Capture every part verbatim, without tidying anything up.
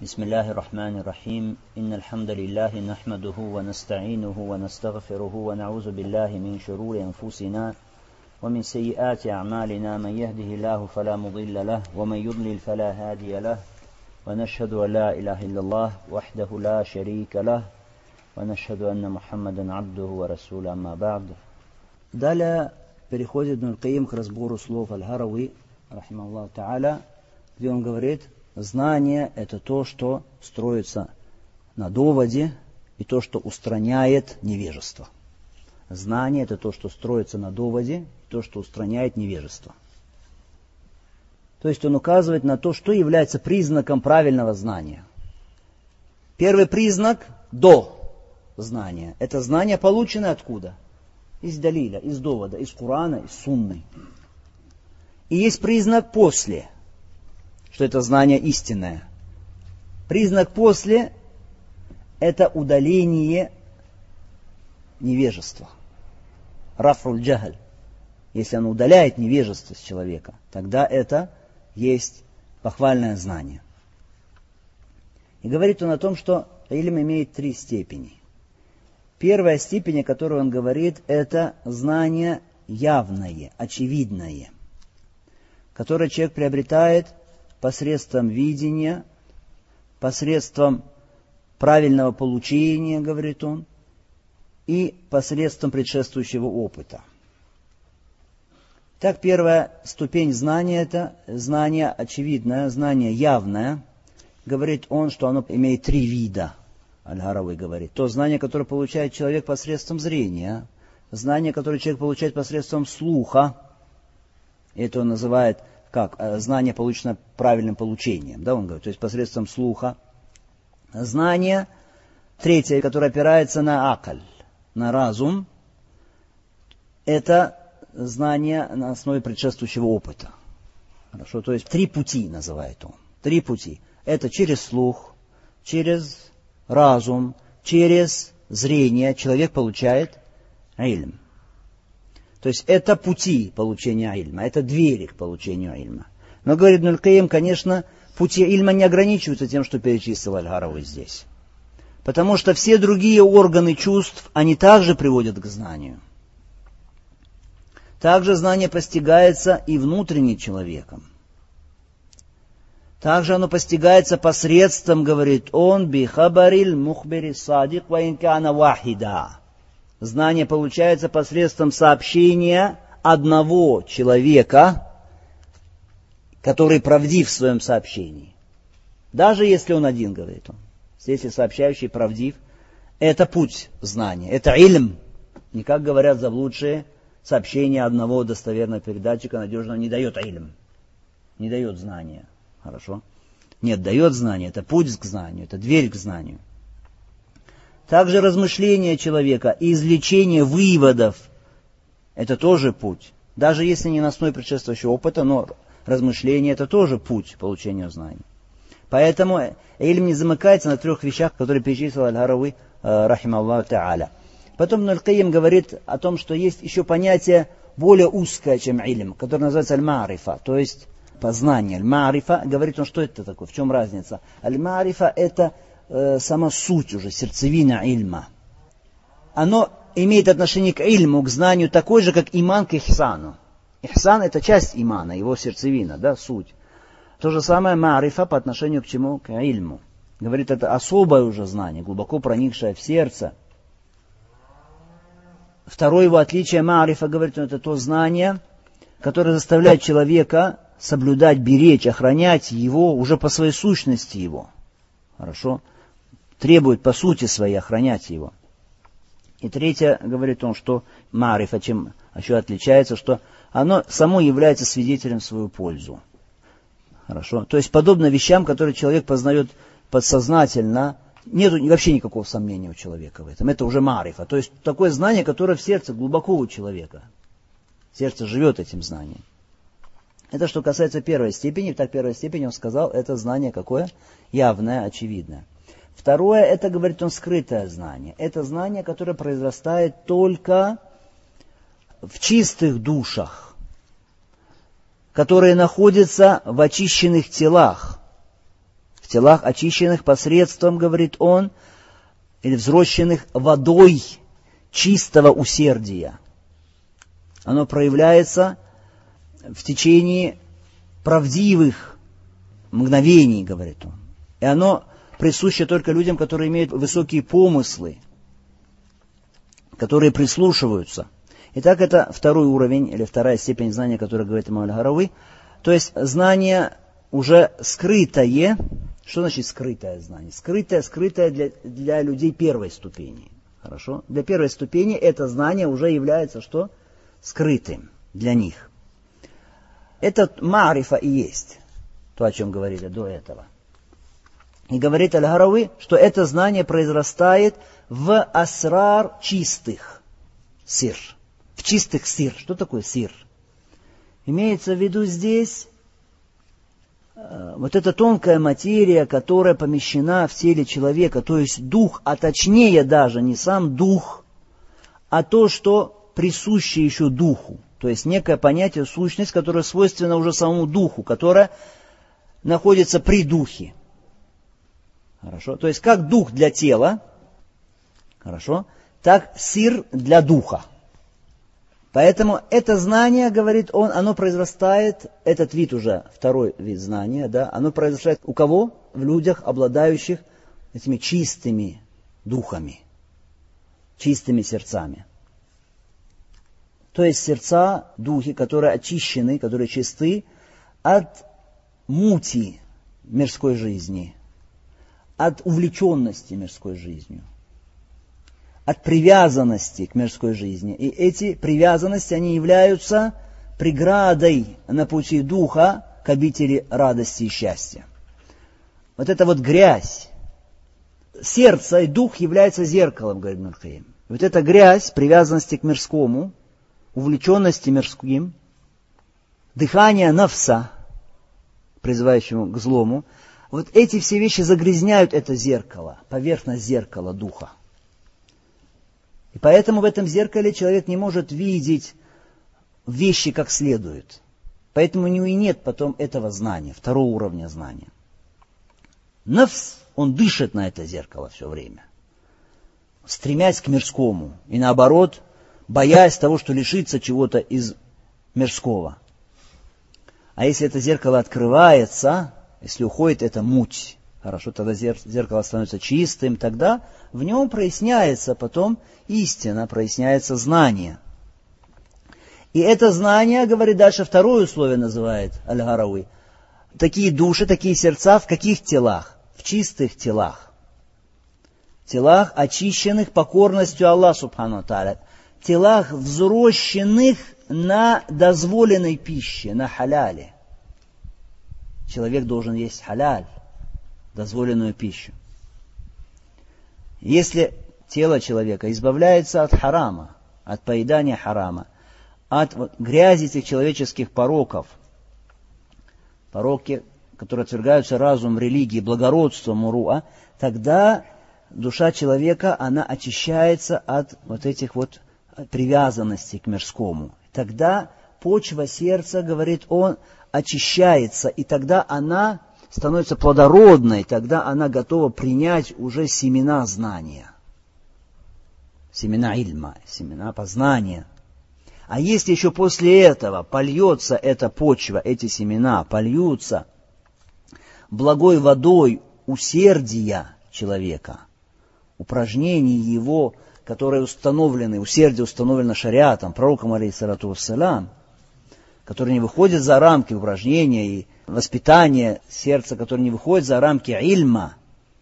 بسم الله الرحمن الرحيم إن الحمد لله نحمده ونستعينه ونستغفره ونعوذ بالله من شرور أنفسنا ومن سيئات أعمالنا من يهده الله فلا مضل له ومن يضلل فلا هادي له ونشهد أن لا إله إلا الله وحده لا شريك له ونشهد أن محمدا عبده ورسوله أما بعد. Далее переходит Ибн аль-Каим к разбору слов Аль-Харави, рахимахуллаху та'аля, где он говорит: знание – это то, что строится на доводе, и то, что устраняет невежество. Знание – это то, что строится на доводе, и то, что устраняет невежество. То есть он указывает на то, что является признаком правильного знания. Первый признак – до знания. Это знание, полученное откуда? Из далиля, из довода, из Корана, из сунны. И есть признак после, что это знание истинное. Признак после – это удаление невежества. Рафруль джахаль. Если оно удаляет невежество с человека, тогда это есть похвальное знание. И говорит он о том, что илм имеет три степени. Первая степень, о которой он говорит, это знание явное, очевидное, которое человек приобретает посредством видения, посредством правильного получения, говорит он, и посредством предшествующего опыта. Так, первая ступень знания – это знание очевидное, знание явное. Говорит он, что оно имеет три вида. Аль-Харави говорит. То знание, которое получает человек посредством зрения, знание, которое человек получает посредством слуха, это он называет как знание, получено правильным получением, да, он говорит, то есть посредством слуха. Знание третье, которое опирается на акаль, на разум, это знание на основе предшествующего опыта. Хорошо, то есть три пути называет он. Три пути. Это через слух, через разум, через зрение человек получает ильм. То есть это пути получения ильма, это двери к получению ильма. Но, говорит Ибн аль-Каим, конечно, пути ильма не ограничиваются тем, что перечислил Аль-Харави здесь. Потому что все другие органы чувств, они также приводят к знанию. Также знание постигается и внутренне человеком. Также оно постигается посредством, говорит он, бихабариль мухбири садик ва инкана вахида. Знание получается посредством сообщения одного человека, который правдив в своем сообщении. Даже если он один, говорит он. Если сообщающий правдив, это путь знания, это ильм. Не как говорят заблудшие, сообщение одного достоверного передатчика надежного не дает ильм, не дает знания. Хорошо? Нет, дает знание, это путь к знанию, это дверь к знанию. Также размышления человека и извлечение выводов – это тоже путь. Даже если не на основе предшествующего опыта, но размышления – это тоже путь к получению знаний. Поэтому ильм не замыкается на трех вещах, которые перечислил Аль-Харави, рахимахуллаху та'аля. Потом Ибн аль-Каим говорит о том, что есть еще понятие более узкое, чем ильм, которое называется аль-маарифа, то есть познание. Аль-маарифа, говорит он, что это такое, в чем разница? Аль-маарифа – это э, сама суть уже, сердцевина ильма. Оно имеет отношение к ильму, к знанию, такой же, как иман к ихсану. Ихсан – это часть имана, его сердцевина, да, суть. То же самое маарифа по отношению к чему? К ильму. Говорит, это особое уже знание, глубоко проникшее в сердце. Второе его отличие маарифа, говорит он, это то знание, которое заставляет человека соблюдать, беречь, охранять его уже по своей сущности его. Хорошо? Требует по сути своей охранять его. И третье, говорит он, что маарифа, чем еще отличается, что оно само является свидетелем в свою пользу. Хорошо? То есть подобно вещам, которые человек познает подсознательно, нет вообще никакого сомнения у человека в этом. Это уже маарифа. То есть такое знание, которое в сердце глубоко у человека. Сердце живет этим знанием. Это что касается первой степени. Так, первой степени он сказал, это знание какое? Явное, очевидное. Второе, это, говорит он, скрытое знание. Это знание, которое произрастает только в чистых душах, которые находятся в очищенных телах, в телах, очищенных посредством, говорит он, или взрощенных водой чистого усердия. Оно проявляется в течение правдивых мгновений, говорит он. И оно присуще только людям, которые имеют высокие помыслы, которые прислушиваются. Итак, это второй уровень, или вторая степень знания, о которой говорит имам Аль-Гарауи. То есть знание уже скрытое. Что значит скрытое знание? Скрытое, скрытое для, для людей первой ступени. Хорошо? Для первой ступени это знание уже является что? Скрытым для них. Это маарифа и есть то, о чем говорили до этого. И говорит Аль-Гарауи, что это знание произрастает в асрар чистых, сир. В чистых сир. Что такое сир? Имеется в виду здесь э, вот эта тонкая материя, которая помещена в теле человека, то есть дух, а точнее даже не сам дух, а то, что присуще еще духу. То есть некое понятие, сущность, которая свойственна уже самому духу, которая находится при духе. Хорошо? То есть как дух для тела, хорошо, так сир для духа. Поэтому это знание, говорит он, оно произрастает, этот вид уже, второй вид знания, да, оно произрастает у кого? В людях, обладающих этими чистыми духами, чистыми сердцами. То есть сердца, духи, которые очищены, которые чисты от мути мирской жизни, от увлеченности мирской жизнью, от привязанности к мирской жизни. И эти привязанности, они являются преградой на пути духа к обители радости и счастья. Вот это вот грязь. Сердце и дух являются зеркалом, говорит Ибн аль-Кайим. Вот эта грязь привязанности к мирскому, увлеченности мирским, дыхание нафса, призывающему к злому, вот эти все вещи загрязняют это зеркало, поверхность зеркала духа. И поэтому в этом зеркале человек не может видеть вещи как следует. Поэтому у него и нет потом этого знания, второго уровня знания. Нафс, он дышит на это зеркало все время, стремясь к мирскому. И наоборот, боясь того, что лишится чего-то из мирского. А если это зеркало открывается, если уходит эта муть, хорошо, тогда зеркало становится чистым, тогда в нем проясняется потом истина, проясняется знание. И это знание, говорит дальше, второе условие называет Аль-Гарауи. Такие души, такие сердца в каких телах? В чистых телах. Телах, очищенных покорностью Аллаху Субхану ва Тааля. Телах, взрощенных на дозволенной пище, на халяле. Человек должен есть халяль, дозволенную пищу. Если тело человека избавляется от харама, от поедания харама, от вот, грязи этих человеческих пороков, пороки, которые отвергаются разумом, религией, благородством, муруа, тогда душа человека, она очищается от вот этих вот привязанностей к мирскому. Тогда почва сердца, говорит он, очищается, и тогда она становится плодородной, тогда она готова принять уже семена знания, семена ильма, семена познания. А если еще после этого польется эта почва, эти семена польются благой водой усердия человека, упражнений его, которые установлены, усердие установлено шариатом, пророком алейхиссалату вассалям, которые не выходят за рамки упражнения и воспитания сердца, которые не выходят за рамки ильма,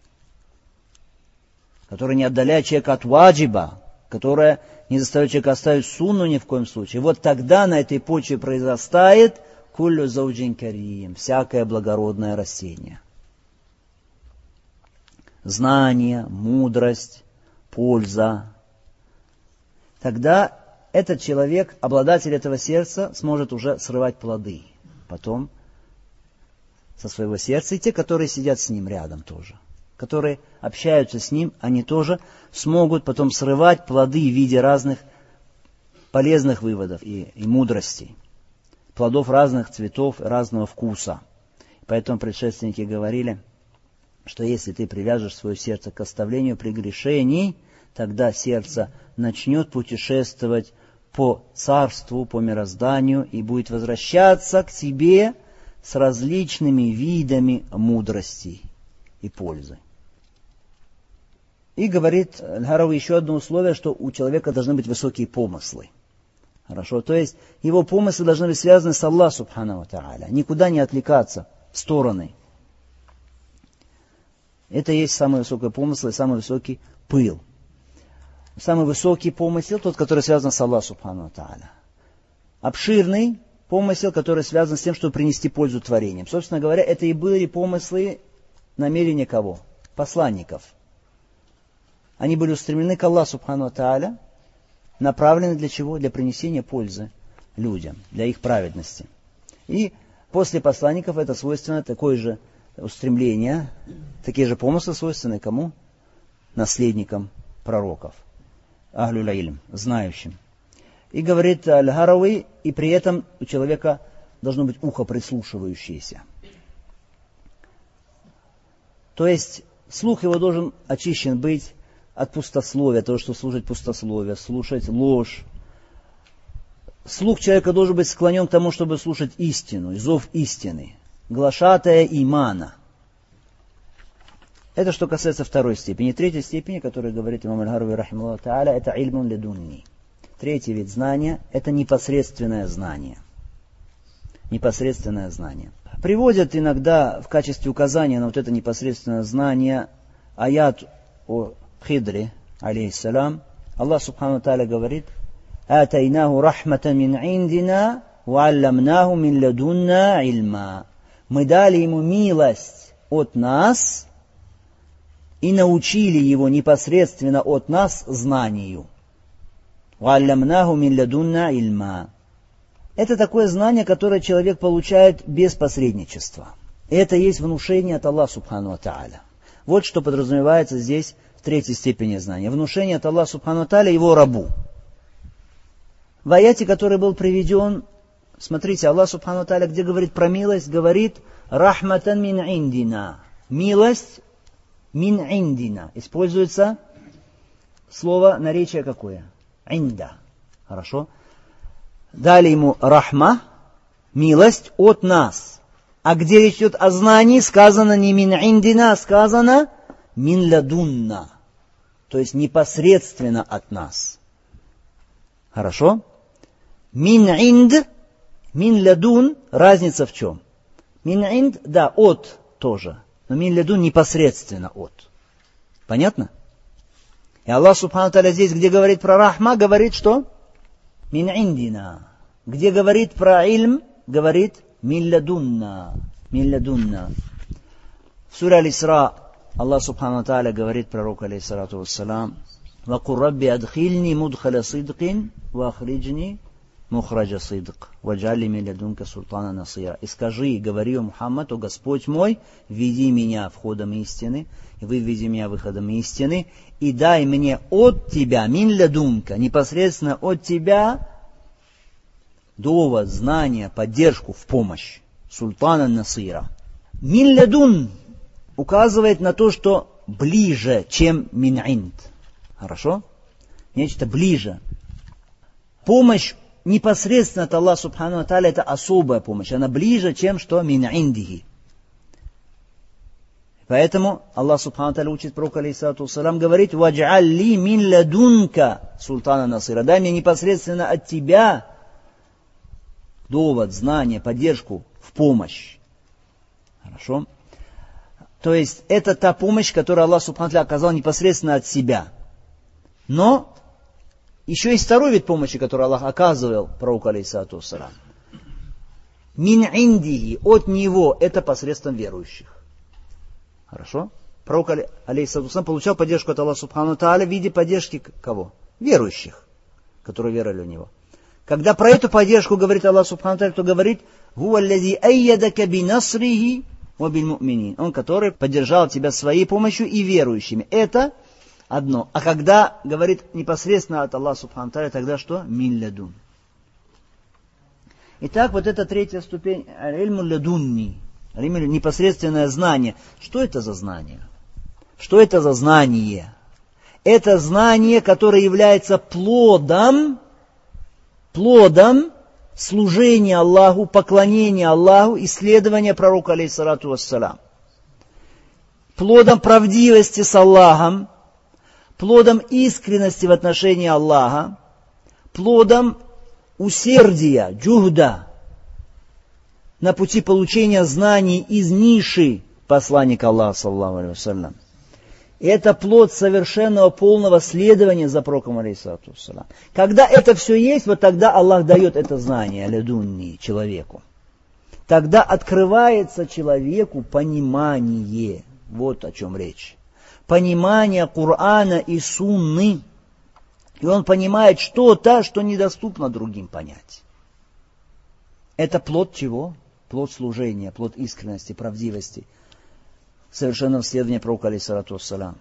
которые не отдаляют человека от ваджиба, которое не заставляет человека оставить сунну ни в коем случае. Вот тогда на этой почве произрастает куллю зауджин карим, всякое благородное растение. Знание, мудрость, польза. Тогда этот человек, обладатель этого сердца, сможет уже срывать плоды потом со своего сердца. И те, которые сидят с ним рядом тоже, которые общаются с ним, они тоже смогут потом срывать плоды в виде разных полезных выводов и, и мудростей, плодов разных цветов, разного вкуса. Поэтому предшественники говорили, что если ты привяжешь свое сердце к оставлению прегрешений, тогда сердце начнет путешествовать по царству, по мирозданию и будет возвращаться к тебе с различными видами мудрости и пользы. И говорит Аль-Харави еще одно условие, что у человека должны быть высокие помыслы. Хорошо, то есть его помыслы должны быть связаны с Аллахом Субхану ва Тааля, никуда не отвлекаться в стороны. Это и есть самый высокий помысл и самый высокий пыл. Самый высокий помысел, тот, который связан с Аллахом Субхану ва Тааля. Обширный помысел, который связан с тем, чтобы принести пользу творениям. Собственно говоря, это и были помыслы, намерения кого? Посланников. Они были устремлены к Аллаху Субхану ва Тааля, направлены для чего? Для принесения пользы людям, для их праведности. И после посланников это свойственно такое же устремление, такие же помыслы свойственны кому? Наследникам пророков. Ахлюль илм, знающим. И говорит Аль-Харави, и при этом у человека должно быть ухо прислушивающееся. То есть слух его должен очищен быть от пустословия, того, что слушать пустословие, слушать ложь. Слух человека должен быть склонен к тому, чтобы слушать истину, зов истины, глашатая имана. Это что касается второй степени. Третьей степени, которую говорит имам Аль-Харави, рахимахуллаху тааля, это ильмун ледунни. Третий вид знания – это непосредственное знание. Непосредственное знание. Приводят иногда в качестве указания на вот это непосредственное знание аят о Хидре, алейхиссалям. Аллах субхану тааля говорит: «Атайнаху рахматан мин индина, ва алламнаху мин ладунна ильма». Мы дали ему милость от нас и научили его непосредственно от нас знанию. «Ва алламнаху мин ладунна ильма». Это такое знание, которое человек получает без посредничества. Это есть внушение от Аллаха субхану тааля. Вот что подразумевается здесь в третьей степени знания. Внушение от Аллаха субхану тааля его рабу. В аяте, который был приведен, смотрите, Аллах субхану тааля, где говорит про милость, говорит «Рахматан мин индина». Милость мин индина. Используется слово наречие какое? Инда. Хорошо? Дали ему рахма, милость от нас. А где речь идет о знании, сказано не мин индина, а сказано мин ладунна. То есть непосредственно от нас. Хорошо? Мин инд, мин ладун, разница в чем? Мин инд, да, от тоже. Но мин ладун непосредственно от. Понятно? И Аллах субхану тааля здесь, где говорит про рахма, говорит что? Мин индина. Где говорит про ильм, говорит мин ладунна. Мин ладунна. В суре Аль-Исра Аллах субхану тааля говорит пророку алейхиссалату вассалам: «Вакур рабби адхильни мудхаля сидкин, ва ахриджни мухраджа сидк, ваджалли мин ладунка султана насира». И скажи, и говори, о Мухаммад, о Господь мой, веди меня входом истины, и выведи меня выходом истины, и дай мне от тебя, мин ладунка, непосредственно от тебя, довод, знание, поддержку, в помощь. Султана насира. Мин ладун указывает на то, что ближе, чем мин инд. Хорошо? Нечто ближе. Помощь непосредственно от Аллаха субхану ва тааля — это особая помощь. Она ближе, чем что мин индихи. Поэтому Аллах субхану ва тааля учит пророка алейхиссалату вассалам, говорит: «Вадж'аль ли мин ладунка султана насира». Дай мне непосредственно от тебя довод, знание, поддержку, в помощь. Хорошо? То есть это та помощь, которую Аллах субхану ва тааля оказал непосредственно от себя. Но еще есть второй вид помощи, который Аллах оказывал пророку алейхиссалату вассалам. Мин индихи, от него, это посредством верующих. Хорошо? Пророк алейхиссалату вассалам получал поддержку от Аллаха субхану ва тааля в виде поддержки кого? Верующих, которые верили в него. Когда про эту поддержку говорит Аллах субхану ва тааля, то говорит: «Хуа аллази айядака бинасрихи ва билмуъминин». Он, который поддержал тебя своей помощью и верующими. Это одно. А когда говорит непосредственно от Аллаха субхану ва тааля, тогда что? Мин ладун. Итак, вот эта третья ступень, аль-ильму ладунни. Аль-илм — непосредственное знание. Что это за знание? Что это за знание? Это знание, которое является плодом, плодом служения Аллаху, поклонения Аллаху, исследования пророка, алейхиссалату вассалям. Плодом правдивости с Аллахом, плодом искренности в отношении Аллаха, плодом усердия, джухда, на пути получения знаний из ниши посланника Аллаха, саллаллаху алейхи вассалям. Это плод совершенного полного следования за пророком, алейхиссалату вассалям. Когда это все есть, вот тогда Аллах дает это знание лядунни человеку. Тогда открывается человеку понимание. Вот о чем речь. Понимание Корана и Сунны. И он понимает что-то, что недоступно другим понять. Это плод чего? Плод служения, плод искренности, правдивости, совершенного следования пророка, алейхиссалату вассалям.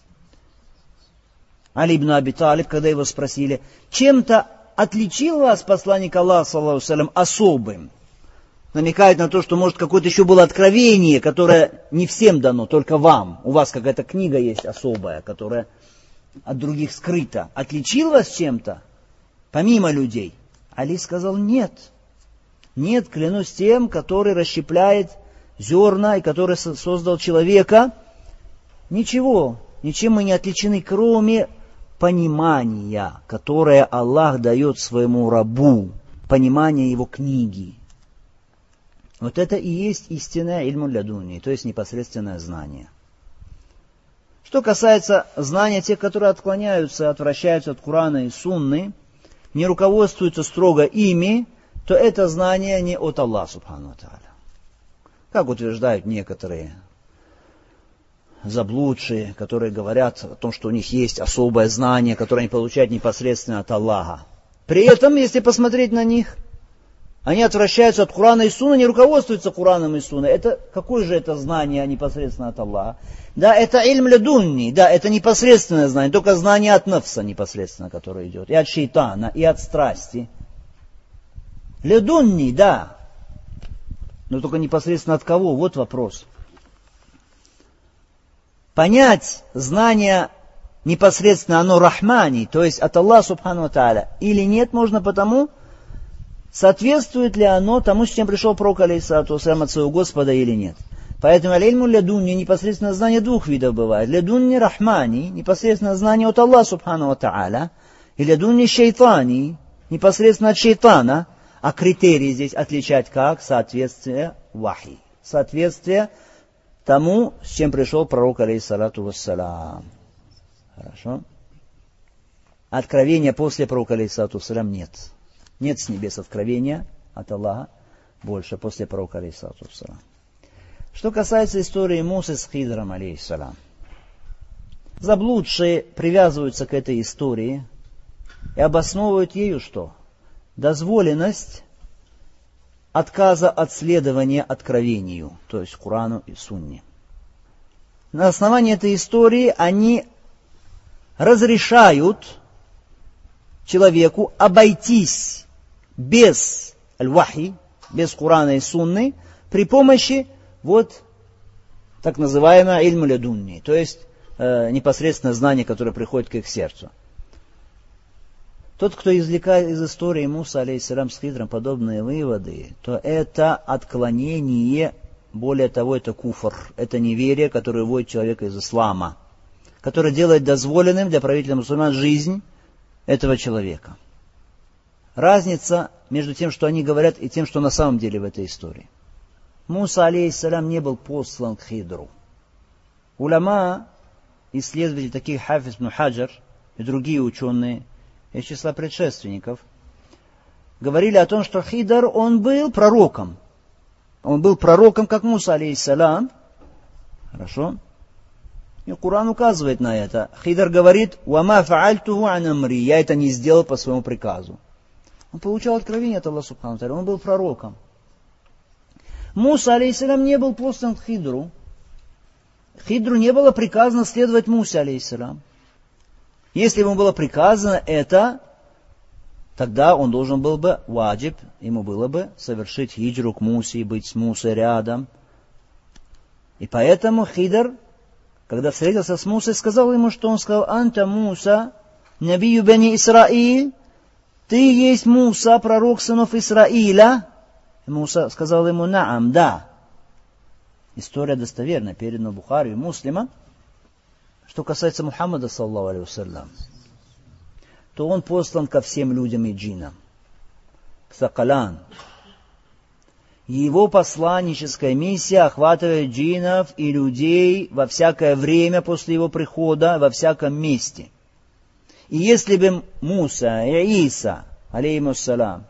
Али ибн Аби Талиб, когда его спросили, чем-то отличил вас посланник Аллаха, саллаллаху алейхи ва саллям, особым? Намекает на то, что, может, какое-то еще было откровение, которое не всем дано, только вам. У вас какая-то книга есть особая, которая от других скрыта. Отличил вас чем-то, помимо людей? Али сказал, нет. Нет, клянусь тем, который расщепляет зерна и который создал человека. Ничего, ничем мы не отличены, кроме понимания, которое Аллах дает своему рабу, понимания его книги. Вот это и есть истинное ильму лядунни, то есть непосредственное знание. Что касается знания тех, которые отклоняются, отвращаются от Корана и Сунны, не руководствуются строго ими, то это знание не от Аллаха, субхану ва тааля. Как утверждают некоторые заблудшие, которые говорят о том, что у них есть особое знание, которое они получают непосредственно от Аллаха. При этом, если посмотреть на них, они отвращаются от Корана и Сунны, не руководствуются Кораном и Сунной. Это, какое же это знание непосредственно от Аллаха? Да, это ильм лядунни, да, это непосредственное знание, только знание от нафса непосредственно, которое идет, и от шейтана, и от страсти. Лядунни, да, но только непосредственно от кого? Вот вопрос. Понять знание непосредственно оно рахмани, то есть от Аллаха субхану ва тааля, или нет, можно потому, соответствует ли оно тому, с чем пришел пророк, алейхиссалату вассалям, от своего Господа или нет. Поэтому аль-ильму лядунни, непосредственно знание двух видов бывает. Лядунни рахмани, непосредственно знание от Аллаха субхану ва тааля, и лядунни шейтани, непосредственно от шейтана. А критерии здесь отличать как? Соответствие вахи. Соответствие тому, с чем пришел пророк, алейхиссалату вассалям. Хорошо. Откровения после пророка, алейхиссалату вассалям, нет. Нет с небес откровения от Аллаха больше после пророка, алейхиссалату вассалям. Что касается истории Мусы с Хидром, алейхиссалям. Заблудшие привязываются к этой истории и обосновывают ею что? Дозволенность отказа от следования откровению, то есть Корану и Сунне. На основании этой истории они разрешают человеку обойтись без аль-вахи, без Корана и Сунны, при помощи вот так называемого ильму лядунни, то есть э, непосредственно знание, которое приходит к их сердцу. Тот, кто извлекает из истории Муса, алейхиссалям, с Хидром подобные выводы, то это отклонение, более того, это куфр, это неверие, которое вводит человека из ислама, которое делает дозволенным для правителя мусульман жизнь этого человека. Разница между тем, что они говорят, и тем, что на самом деле в этой истории. Муса, алейхиссалям, не был послан к Хидру. Уляма, исследователи таких Хафиз ибн Хаджар и другие ученые, из числа предшественников, говорили о том, что Хидр, он был пророком. Он был пророком, как Муса, алейхиссалям. Хорошо? И Коран указывает на это. Хидр говорит, «Вама фаальтуху ан амри», я это не сделал по своему приказу. Он получал откровение от Аллаха субхану ва тааля, он был пророком. Муса, алейхиссалям, не был послан к Хидру. Хидру не было приказано следовать Мусе, алейхиссалям. Если ему было приказано это, тогда он должен был бы, ваджиб, ему было бы совершить хиджру к Мусе, быть с Мусой рядом, И поэтому Хидр, когда встретился с Мусой, сказал ему, что он сказал: «Анта Муса, набию бани Исраиль, ты есть Муса, пророк сынов Исраиля». И Муса сказал ему: «Наам, да». История достоверна, передана Бухари и Муслима. Что касается Мухаммада, саллаллаху алейхи вассалям, то он послан ко всем людям и джиннам, к сакалян. Его посланническая миссия охватывает джиннов и людей во всякое время после его прихода, во всяком месте. И если бы Муса и Иса, алейхиссалям,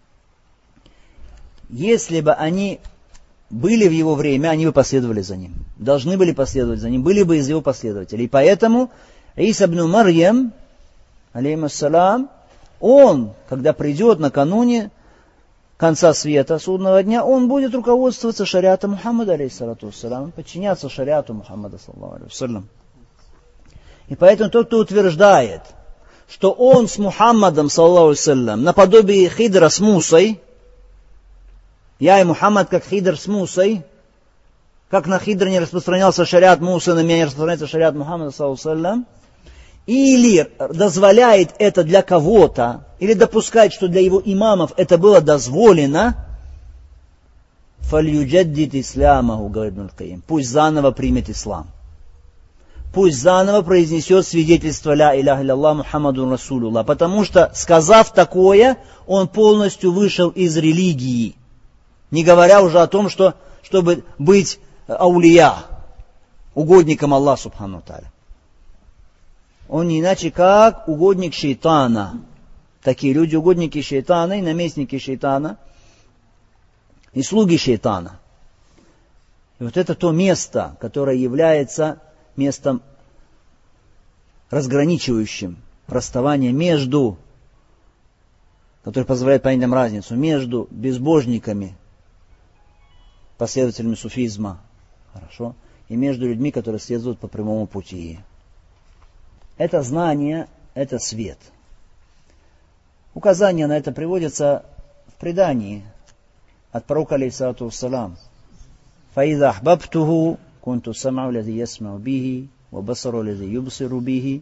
если бы они были в его время, они бы последовали за ним. Должны были последовать за ним, были бы из его последователей. И поэтому Иса ибн Марьям, алейхиссалям, он, когда придет накануне конца света, судного дня, он будет руководствоваться шариатом Мухаммада, алейхиссалям, подчиняться шариату Мухаммада, саллаллаху алейхи вассалям. И поэтому тот, кто утверждает, что он с Мухаммадом, саллаллаху алейхи вассалям, наподобие Хидра с Мусой, я и Мухаммад как Хидр с Мусой, как на Хидр не распространялся шариат Мусы, на меня не распространяется шариат Мухаммада, саллаллаху алейхи вассалям, или дозволяет это для кого-то, или допускает, что для его имамов это было дозволено, фальюджаддид исламаху, говорит Ибн аль-Кайим, пусть заново примет ислам. Пусть заново произнесет свидетельство ля иляха илляллах Мухаммадун Расулуллах, потому что, сказав такое, он полностью вышел из религии. Не говоря уже о том, что, чтобы быть аулия, угодником Аллаха субхану тааля. Он не иначе как угодник шейтана. Такие люди угодники шейтана и наместники шейтана и слуги шейтана. И вот это то место, которое является местом разграничивающим расставание между, которое позволяет понять нам разницу между безбожниками, последователями суфизма, хорошо, и между людьми, которые следуют по прямому пути. Это знание, это свет. Указание на это приводится в предании от пророка алейхиссалату вассалам. فَإِذَا أَحْبَبْتُهُ كُنْتُ السَّمْعَ الَّذِي يَسْمَعُ بِهِ وَبَصَرُ الَّذِي يُبْصِرُ بِهِ.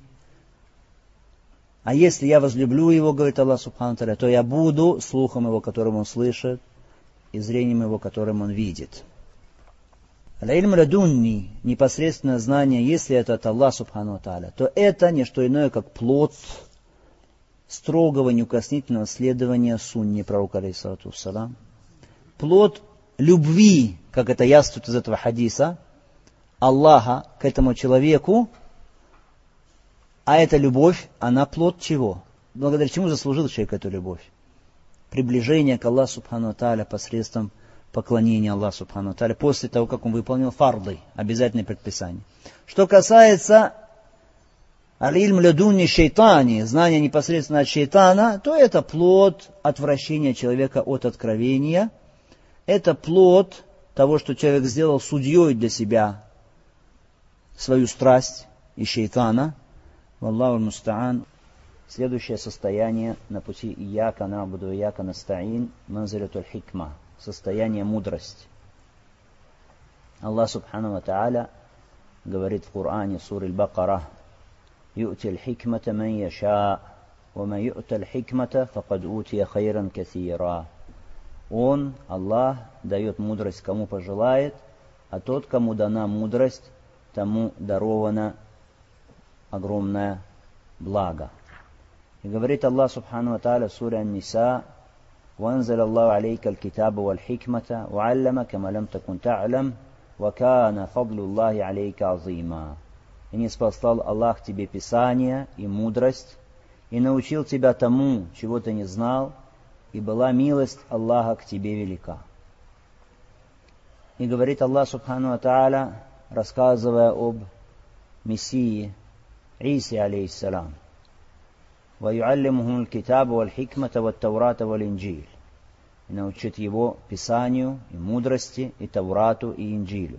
А если я возлюблю его, говорит Аллах субхану тааля, то я буду слухом его, которым он слышит, и зрением его, которым он видит. Аль-Илм ладунни, непосредственное знание, если это от Аллаха субхану тааля, то это не что иное, как плод строгого, неукоснительного следования сунне пророка алейхиссалату вассалам. Плод любви, как это яствует из этого хадиса, Аллаха к этому человеку, а эта любовь, она плод чего? Благодаря чему заслужил человек эту любовь? Приближение к Аллаху субхану тааля посредством поклонения Аллаху субхану тааля, после того, как он выполнил фарды, обязательные предписания. Что касается аль-илм ладунни шейтани, знание непосредственно от шейтана, то это плод отвращения человека от откровения, это плод того, что человек сделал судьей для себя свою страсть и шейтана. Валлаху мустаан. Следующее состояние на пути ияка набуду, ияка настаин, манзилятуль хикма, состояние мудрости. Аллах субхану ва тааля говорит в Коране, суре Аль-Бакара: «Ю'тиль хикмата ман яша, ва ман ю'таль хикмата факад утия хайран касира». Он, Аллах, дает мудрость кому пожелает, а тот, кому дана мудрость, тому даровано огромное благо. И говорит Аллах субхану ва тааля в суре Ан-Ниса: وأنزل الله عليك الكتاب والحكمة وعلمك ما لم تكن تعلم وكان فضل الله عليك عظيما. И ниспослал Аллах тебе Писание и мудрость, и научил тебя тому, чего ты не знал, и была милость Аллаха к тебе велика. И говорит Аллах субхану ва тааля, рассказывая об Мессии Исе алейхиссалам: وَيُعَلِّمُهُمُ الْكِتَابَ وَالْحِكْمَةَ وَالتَّوْرَاةَ وَالْإِنْجِيلَ. И научит его Писанию, и мудрости, и Таврату, и Инджилю.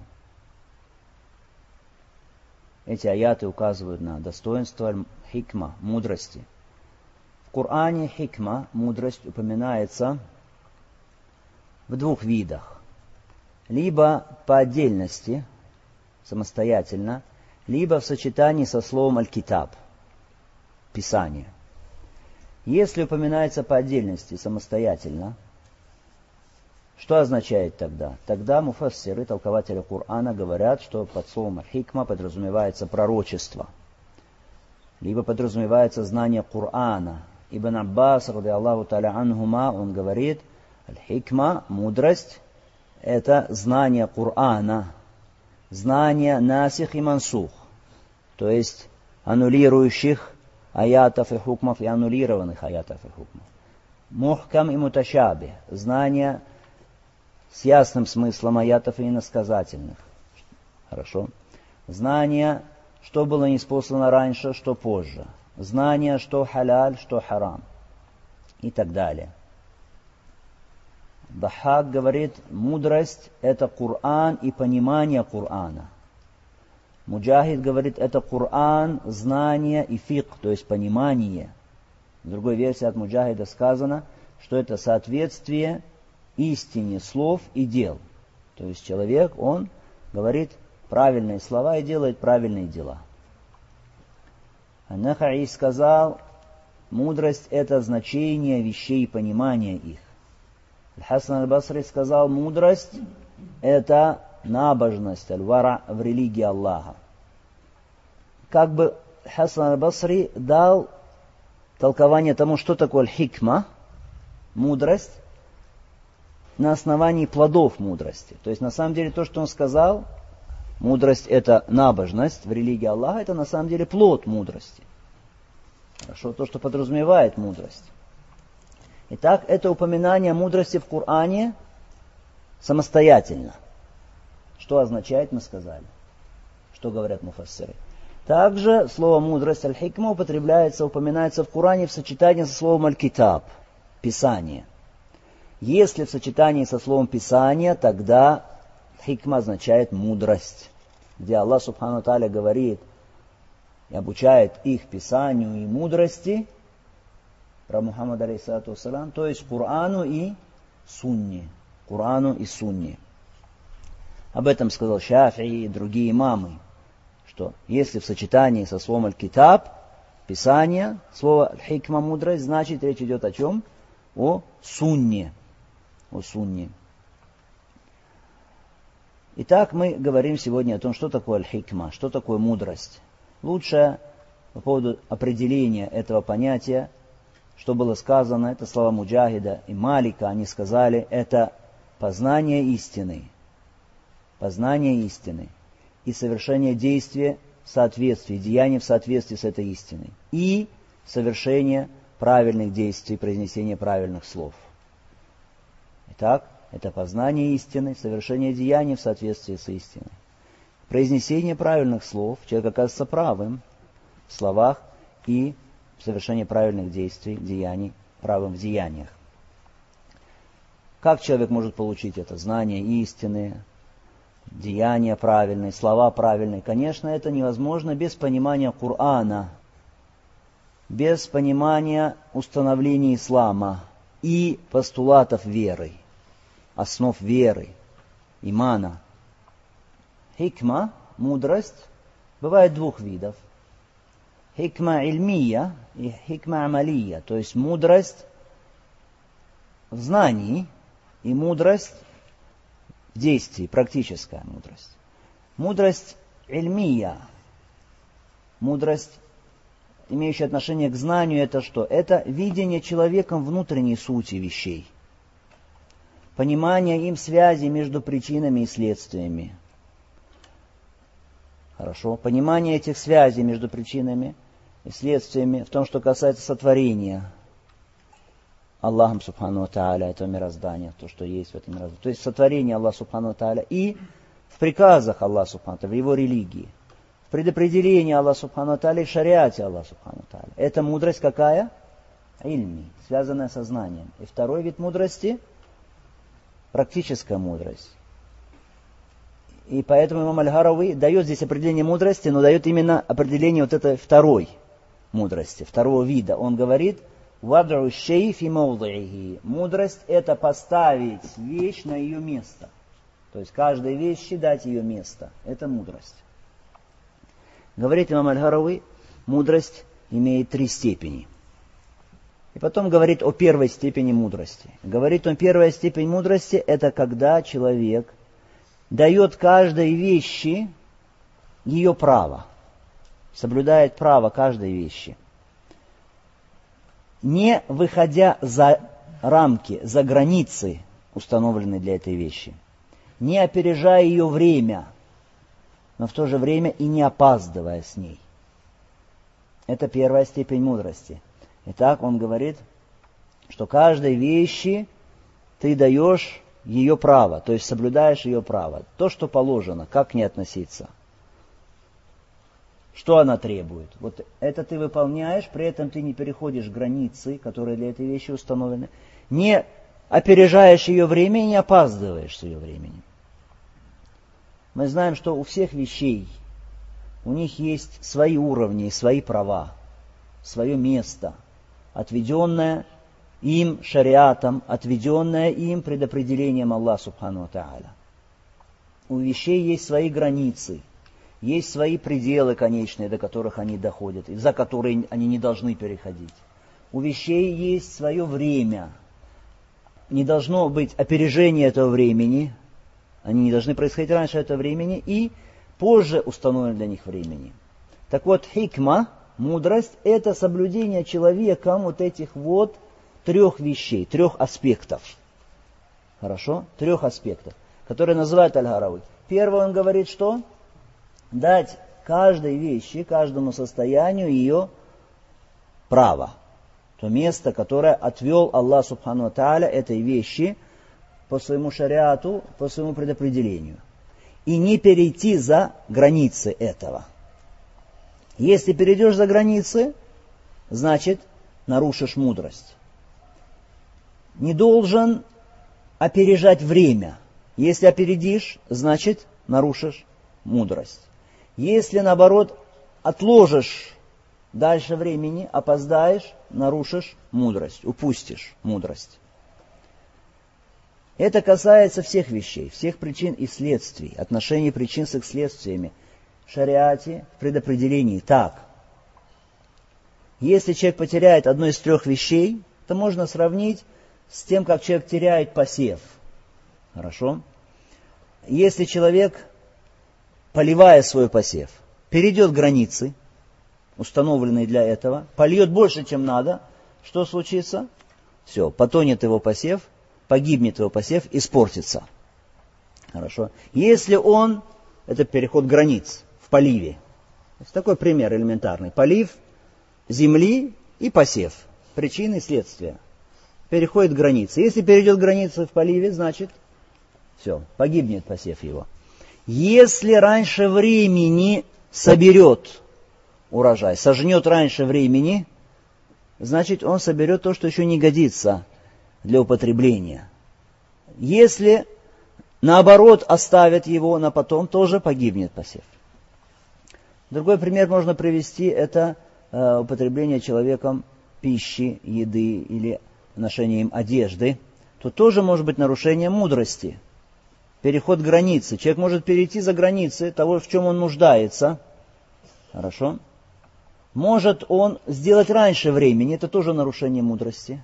Эти аяты указывают на достоинство хикма, мудрости. В Коране хикма, мудрость, упоминается в двух видах. Либо по отдельности, самостоятельно, либо в сочетании со словом аль-китаб, Писание. Если упоминается по отдельности, самостоятельно, что означает тогда? Тогда муфассиры, толкователи Корана, говорят, что под словом аль-хикма подразумевается пророчество, либо подразумевается знание Корана. Ибн Аббас, ради Аллаху та'аля анхума, он говорит, аль-хикма, мудрость, это знание Корана, знание насих и мансух, то есть аннулирующих аятов и хукмов и аннулированных аятов и хукмов. Мухкам и муташаби, знание с ясным смыслом аятов и иносказательных. Хорошо. Знание, что было ниспослано раньше, что позже. Знание, что халяль, что харам. И так далее. Дахак говорит, мудрость – это Коран и понимание Корана. Муджахид говорит, это Коран, знание и фикх, то есть понимание. В другой версии от Муджахида сказано, что это соответствие истине слов и дел. То есть человек, он говорит правильные слова и делает правильные дела. Ан-Нахаи сказал, мудрость – это значение вещей и понимание их. Аль-Хасан аль-Басри сказал, мудрость – это набожность, аль-вара в религии Аллаха. Как бы Хасан аль-Басри дал толкование тому, что такое аль-хикма, мудрость, на основании плодов мудрости. То есть, на самом деле, то, что он сказал, мудрость – это набожность в религии Аллаха, это на самом деле плод мудрости. Хорошо, то, что подразумевает мудрость. Итак, это упоминание мудрости в Коране самостоятельно. Что означает, мы сказали. Что говорят муфассиры. Также слово мудрость, аль-хикма, употребляется, упоминается в Коране в сочетании со словом аль-китаб, Писание. Если в сочетании со словом Писание, тогда хикма означает мудрость, где Аллах Субхану Тааля говорит и обучает их Писанию и мудрости, про Мухаммада алейхиссалату вассалам, то есть Корану и Сунне. Корану и Сунне. Об этом сказал Шафии и другие имамы, что если в сочетании со словом аль-китаб, Писание, слово аль-хикма, мудрость, значит речь идет о чем? О Сунне. О Сунне. Итак, мы говорим сегодня о том, что такое аль-хикма, что такое мудрость. Лучше по поводу определения этого понятия, что было сказано, это слова Муджахида и Малика, они сказали, это познание истины, познание истины и совершение действия в соответствии, деяния в соответствии с этой истиной и совершение правильных действий, произнесение правильных слов. Итак, это познание истины, совершение деяний в соответствии с истиной. Произнесение правильных слов, человек оказывается правым в словах и совершение правильных действий, деяний, правым в деяниях. Как человек может получить это? Знание истины, деяния правильные, слова правильные. Конечно, это невозможно без понимания Корана, без понимания установления ислама и постулатов веры, основ веры, имана. Хикма, мудрость, бывает двух видов. Хикма ильмия и хикма амалия, то есть мудрость в знании и мудрость в действии, практическая мудрость. Мудрость ильмия, мудрость, имеющая отношение к знанию, это что? Это видение человеком внутренней сути вещей, понимание им связи между причинами и следствиями. Хорошо, понимание этих связей между причинами и следствиями в том, что касается сотворения Аллахом Субхану ва Тааля этого мироздания, то, что есть в этом мироздании. То есть сотворение Аллаха Субхану ва Тааля и в приказах Аллаха Субхану ва Тааля, в его религии, в предопределении Аллаха Субхану ва Тааля и в шариате Аллаха Субхану ва Тааля. Это мудрость какая? Ильми, связанная со знанием. И второй вид мудрости – практическая мудрость. И поэтому имам Аль-Харави дает здесь определение мудрости, но дает именно определение вот этой второй мудрости, второго вида. Он говорит, «Вадру шей фи мавдиихи». Мудрость – это поставить вещь на ее место. То есть каждой вещи дать ее место. Это мудрость. Говорит имам Аль-Харави, мудрость имеет три степени. И потом говорит о первой степени мудрости. Говорит он, первая степень мудрости – это когда человек дает каждой вещи ее право. Соблюдает право каждой вещи. Не выходя за рамки, за границы, установленные для этой вещи. Не опережая ее время, но в то же время и не опаздывая с ней. Это первая степень мудрости. Итак, он говорит, что каждой вещи ты даешь ее право, то есть соблюдаешь ее право. То, что положено, как к ней относиться. Что она требует. Вот это ты выполняешь, при этом ты не переходишь границы, которые для этой вещи установлены. Не опережаешь ее время и не опаздываешь с ее временем. Мы знаем, что у всех вещей, у них есть свои уровни, свои права, свое место, отведенное им шариатом, отведенное им предопределением Аллаха Субхану ва Тааля. У вещей есть свои границы, есть свои пределы конечные, до которых они доходят, и за которые они не должны переходить. У вещей есть свое время. Не должно быть опережения этого времени, они не должны происходить раньше этого времени и позже установлено для них времени. Так вот, хикма, мудрость, это соблюдение человеком вот этих вот трех вещей, трех аспектов. Хорошо? Трех аспектов, которые называют Аль-Харави. Первый он говорит, что? Дать каждой вещи, каждому состоянию ее право. То место, которое отвел Аллах Субхану ва Тааля этой вещи по своему шариату, по своему предопределению. И не перейти за границы этого. Если перейдешь за границы, значит, нарушишь мудрость. Не должен опережать время. Если опередишь, значит, нарушишь мудрость. Если, наоборот, отложишь дальше времени, опоздаешь, нарушишь мудрость, упустишь мудрость. Это касается всех вещей, всех причин и следствий, отношений причин с их следствиями. В шариате, в предопределении так. Если человек потеряет одну из трех вещей, то можно сравнить с тем, как человек теряет посев. Хорошо? Если человек, поливая свой посев, перейдет границы, установленные для этого, польет больше, чем надо, что случится? Все, потонет его посев, погибнет его посев, испортится. Хорошо? Если он, это переход границ в поливе. Такой пример элементарный. Полив земли и посев. Причины и следствия. Переходит границы. Если перейдет границы в поливе, значит, все, погибнет посев его. Если раньше времени соберет урожай, сожнет раньше времени, значит, он соберет то, что еще не годится для употребления. Если, наоборот, оставят его на потом, тоже погибнет посев. Другой пример можно привести, это э, употребление человеком пищи, еды или ношением одежды. Тут тоже может быть нарушение мудрости. Переход границы. Человек может перейти за границы того, в чем он нуждается. Хорошо? Может он сделать раньше времени, это тоже нарушение мудрости.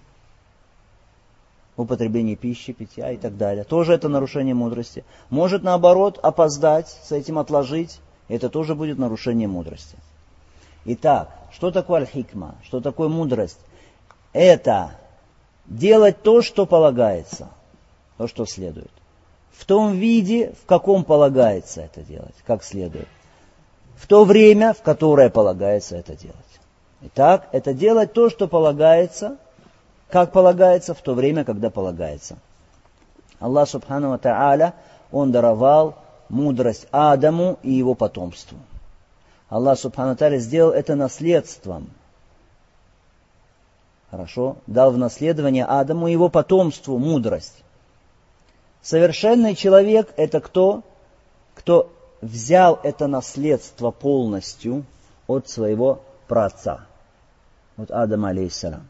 Употребление пищи, питья и так далее. Тоже это нарушение мудрости. Может, наоборот, опоздать, с этим отложить. Это тоже будет нарушение мудрости. Итак, что такое аль-хикма? Что такое мудрость? Это делать то, что полагается. То, что следует. В том виде, в каком полагается это делать. Как следует. В то время, в которое полагается это делать. Итак, это делать то, что полагается, как полагается, в то время, когда полагается. Аллах Субхану ва Тааля, Он даровал мудрость Адаму и его потомству. Аллах Субхану ва Тааля сделал это наследством. Хорошо? Дал в наследование Адаму и его потомству мудрость. Совершенный человек – это кто? Кто взял это наследство полностью от своего праотца, от Адама алейхиссалям.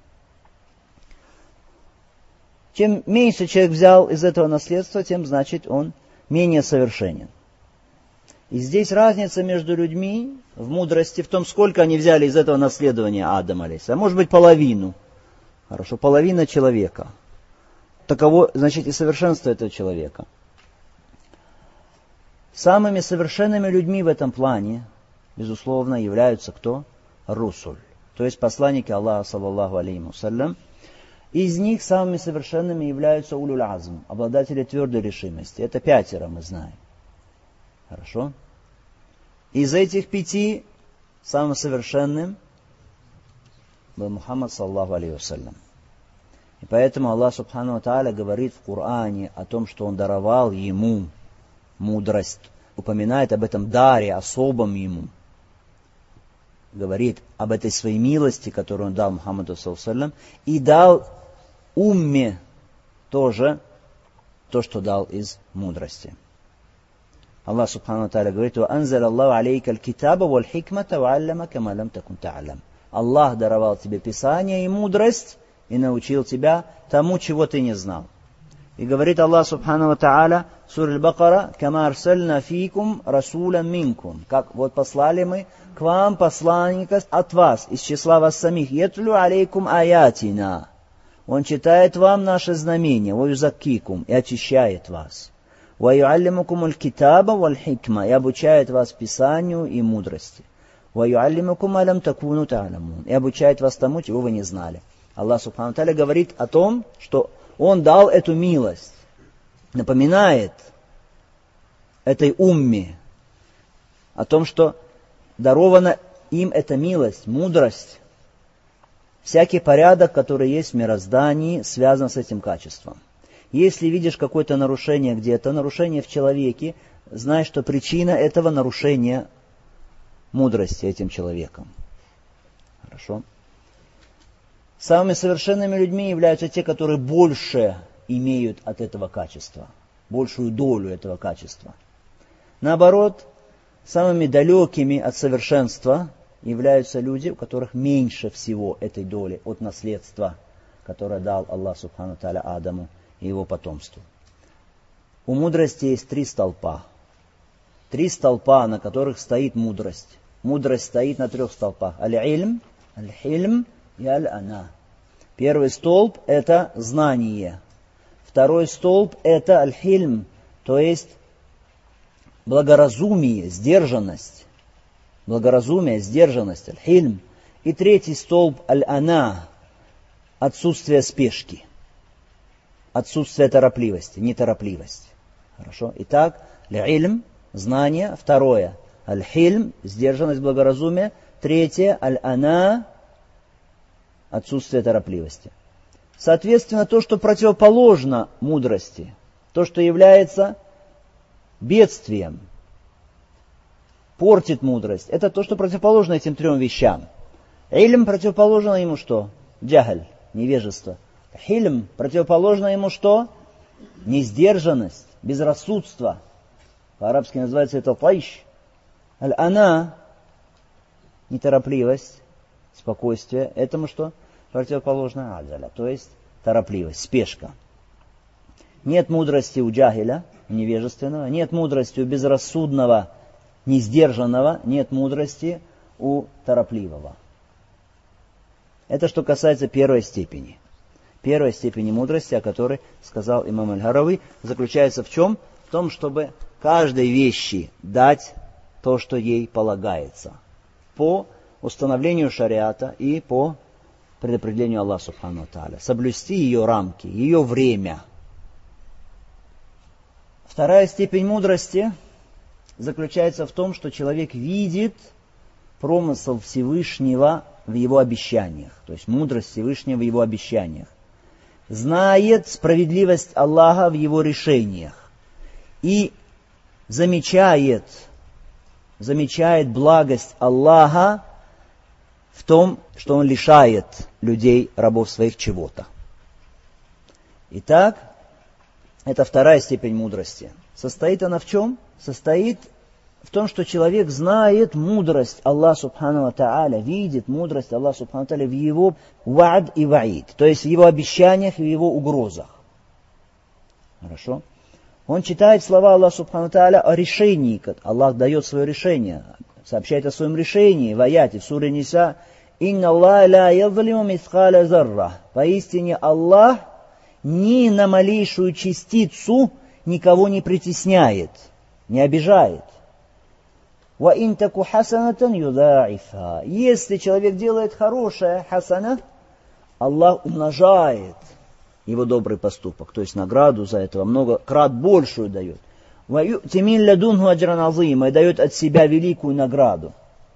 Чем меньше человек взял из этого наследства, тем, значит, он менее совершенен. И здесь разница между людьми в мудрости в том, сколько они взяли из этого наследования Адама алейхиссалям. Может быть, половину. Хорошо, половина человека. Таково, значит, и совершенство этого человека. Самыми совершенными людьми в этом плане, безусловно, являются кто? Русуль. То есть посланники Аллаха, саллаллаху алейхи вассалям. Из них самыми совершенными являются улюль азм, обладатели твердой решимости. Это пятеро мы знаем. Хорошо? Из этих пяти самым совершенным был Мухаммад, саллаллаху алейхи вассалям. И поэтому Аллах субхану ва тааля говорит в Коране о том, что Он даровал ему мудрость, упоминает об этом даре, особом ему. Говорит об этой своей милости, которую Он дал Мухаммаду, саллаллаху алейхи вассалям, и дал умме тоже то, что дал из мудрости. Аллах субхану ва тааля говорит: «Ва анзаля Аллаху алейка аль-китаба валь-хикмата ва алламака ма лам такун та'лам». Аллах даровал тебе Писание и мудрость и научил тебя тому, чего ты не знал. И говорит Аллах субхану ва тааля в суре Аль-Бакара: «Кама арсальна фикум расулан минкум». Как вот послали мы к вам посланника от вас, из числа вас самих. «Ятлю алейкум аятина». Он читает вам наши знамения, «Ваюзаккикум», и очищает вас. «Ваюаллимукум аль-китаба валь-хикма», и обучает вас Писанию и мудрости. «Ваюаллимукум алям такуну та'ламун», и обучает вас тому, чего вы не знали. Аллах субхану ва тааля говорит о том, что Он дал эту милость. Напоминает этой умме о том, что дарована им эта милость, мудрость. Всякий порядок, который есть в мироздании, связан с этим качеством. Если видишь какое-то нарушение где-то, нарушение в человеке, знай, что причина этого нарушения мудрости этим человеком. Хорошо? Самыми совершенными людьми являются те, которые больше имеют от этого качества, большую долю этого качества. Наоборот, самыми далекими от совершенства являются люди, у которых меньше всего этой доли от наследства, которое дал Аллах субхану ва тааля Адаму и его потомству. У мудрости есть три столпа. Три столпа, на которых стоит мудрость. Мудрость стоит на трех столпах. Аль-Ильм, Аль-Хильм и Аль-Ана. Первый столб – это знание. Второй столб – это Аль-Хильм, то есть благоразумие, сдержанность. Благоразумие, сдержанность, Аль-Хильм. И третий столб Аль-Ана – отсутствие спешки. Отсутствие торопливости, неторопливость. Хорошо? Итак, Аль-Ильм – знание. Второе – Аль-Хильм – сдержанность, благоразумие. Третье – Аль-Ана – отсутствие торопливости. Соответственно, то, что противоположно мудрости, то, что является бедствием, портит мудрость, это то, что противоположно этим трем вещам. Ильм противоположно ему что? Джахаль, невежество. Хильм противоположно ему что? Несдержанность, безрассудство. По-арабски называется это тайш. Аль-ана, неторопливость, спокойствие. Этому что? Противоположно аджаля, то есть торопливость, спешка. Нет мудрости у джахиля, невежественного, нет мудрости у безрассудного, несдержанного, нет мудрости у торопливого. Это что касается первой степени. Первой степени мудрости, о которой сказал имам Аль-Харави, заключается в чем? В том, чтобы каждой вещи дать то, что ей полагается. По установлению шариата и по предопределению Аллаха субхану ва тааля. Соблюсти ее рамки, ее время. Вторая степень мудрости заключается в том, что человек видит промысел Всевышнего в его обещаниях. То есть мудрость Всевышнего в его обещаниях. Знает справедливость Аллаха в его решениях. И замечает, замечает благость Аллаха в том, что Он лишает людей, рабов своих, чего-то. Итак, это вторая степень мудрости. Состоит она в чем? Состоит в том, что человек знает мудрость Аллаха субхану ва тааля, видит мудрость Аллаха субхану ва тааля в его ва'д и ва'ид, то есть в его обещаниях и в его угрозах. Хорошо? Он читает слова Аллаха Субхану Тааля о решении. Аллах дает свое решение, сообщает о своем решении в аяте, в суре Ниса. «Инна Аллах ла язлиму мисхаля зарра». Поистине Аллах ни на малейшую частицу никого не притесняет, не обижает. «Ва ин таку хасанатан юдаифа». Если человек делает хорошее, хасана, Аллах умножает его добрый поступок, то есть награду за это много крат большую дает. «Ва ю'ти мин ладунху аджран азима», и дает от себя великую награду.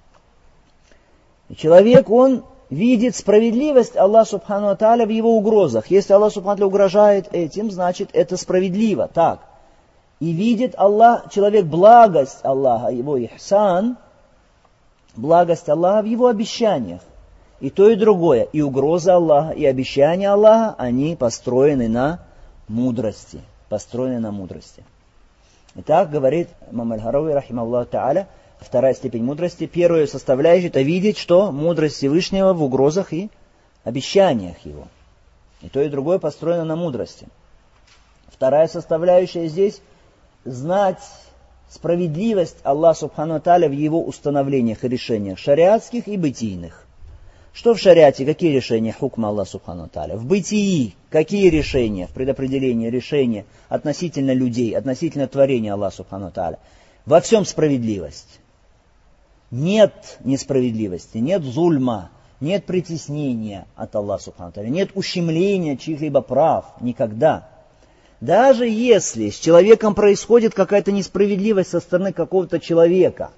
И человек, он видит справедливость Аллаха Субхану Тааля в его угрозах. Если Аллах Субхану Тааля угрожает этим, значит это справедливо. Так. И видит Аллах, человек благость Аллаха, его ихсан, благость Аллаха в его обещаниях. И то, и другое, и угрозы Аллаха, и обещания Аллаха, они построены на мудрости. Построены на мудрости. Итак, говорит имам Аль-Харави, рахимахуллаху та'аля, вторая степень мудрости, первая составляющая, это видеть, что мудрость Всевышнего в угрозах и обещаниях его. И то, и другое построено на мудрости. Вторая составляющая здесь — знать справедливость Аллаха Субхану Тааля в его установлениях и решениях, шариатских и бытийных. Что в шариате, какие решения хукма Аллаха Субхану Тааля? В бытии какие решения, в предопределении решения относительно людей, относительно творения Аллаха Субхану Тааля? Во всем справедливость. Нет несправедливости, нет зульма, нет притеснения от Аллаха Субхану Тааля, нет ущемления чьих-либо прав, никогда. Даже если с человеком происходит какая-то несправедливость со стороны какого-то человека,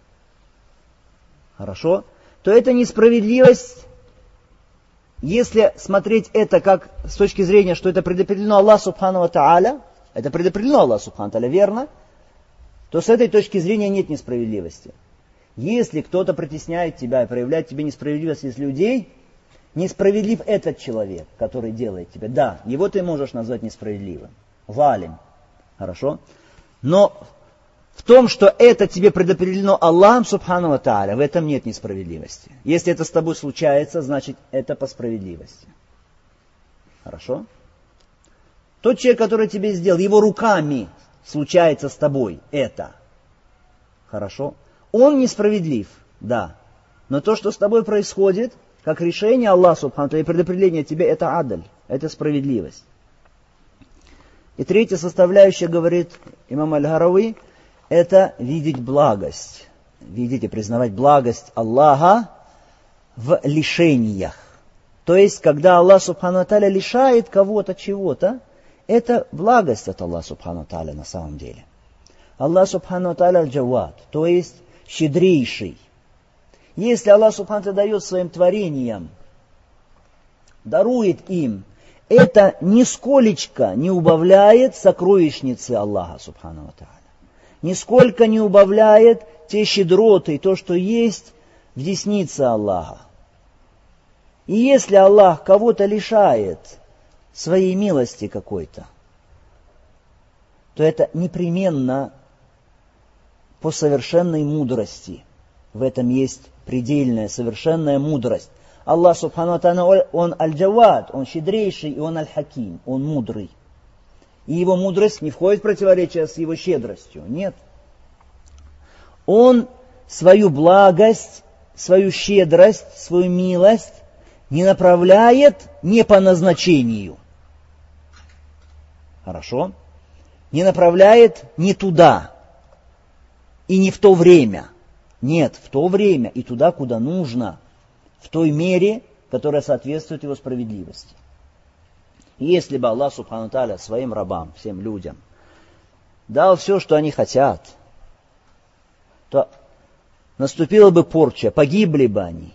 хорошо, то эта несправедливость, если смотреть это как с точки зрения, что это предопределено Аллаху Субхану Тааля, это предопределено Аллаху Субхану Тааля, верно, то с этой точки зрения нет несправедливости. Если кто-то притесняет тебя и проявляет тебе несправедливость из людей, несправедлив этот человек, который делает тебе. Да, его ты можешь назвать несправедливым. Валим. Хорошо? Но в том, что это тебе предопределено Аллахом Субхану ва Тааля, в этом нет несправедливости. Если это с тобой случается, значит это по справедливости. Хорошо? Тот человек, который тебе сделал, его руками случается с тобой это. Хорошо? Он несправедлив, да. Но то, что с тобой происходит, как решение Аллаха Субхану Тааля и предопределение тебе, это адаль, это справедливость. И третья составляющая, говорит имам Аль-Харави, это видеть благость. Видеть и признавать благость Аллаха в лишениях. То есть, когда Аллах Субхану Тааля лишает кого-то чего-то, это благость от Аллаха Субхану Тааля на самом деле. Аллах Субхану Тааля аль-Джавад, то есть щедрейший. Если Аллах Субхану Тааля дает своим творениям, дарует им, это нисколечко не убавляет сокровищницы Аллаха Субхану Тааля. Нисколько не убавляет те щедроты, то, что есть в деснице Аллаха. И если Аллах кого-то лишает своей милости какой-то, то это непременно по совершенной мудрости. В этом есть предельная, совершенная мудрость. Аллах Субхану Тааля, Он аль-Джавад, Он щедрейший, и Он аль-Хаким, Он мудрый. И Его мудрость не входит в противоречие с Его щедростью. Нет. Он свою благость, свою щедрость, свою милость не направляет не по назначению. Хорошо? Не направляет не туда и не в то время. Нет, в то время и туда, куда нужно, в той мере, которая соответствует Его справедливости. И если бы Аллах Субхану Тааля своим рабам, всем людям, дал все, что они хотят, то наступила бы порча, погибли бы они.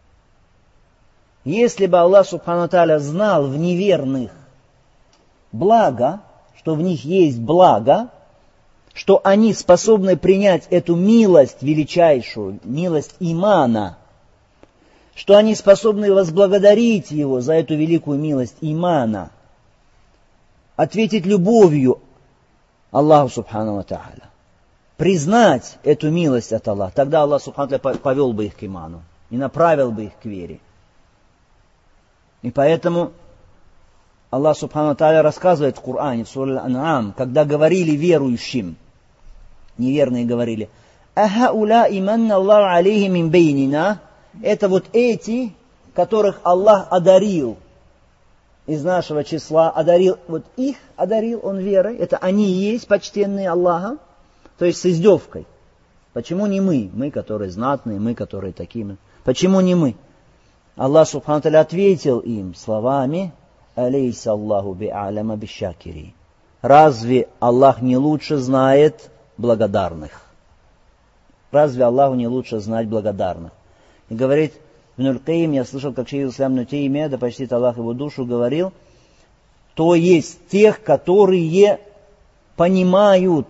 Если бы Аллах Субхану Тааля знал в неверных благо, что в них есть благо, что они способны принять эту милость величайшую, милость имана, что они способны возблагодарить Его за эту великую милость имана, ответить любовью Аллаху Субхану ва Тааля, признать эту милость от Аллаха, тогда Аллах Субхану ва Тааля повел бы их к иману и направил бы их к вере. И поэтому Аллах Субхану ва Тааля рассказывает в Коране, в суре Ан-Ам, когда говорили верующим, неверные говорили, «Ахаула иманна Аллаху алейхи мин бейнина». Это вот эти, которых Аллах одарил из нашего числа, одарил, вот их одарил Он верой, это они и есть почтенные Аллаха, то есть с издевкой. Почему не мы? Мы, которые знатные, мы, которые такими. Почему не мы? Аллах Субхану ва Тааля ответил им словами, «Алейса Аллаху би'аляма бишакири». Разве Аллах не лучше знает благодарных? Разве Аллаху не лучше знать благодарных? И говорит Ибн аль-Каим, я слышал, как шейх ислам Ибн Таймия, да почтит Аллах его душу, говорил, то есть тех, которые понимают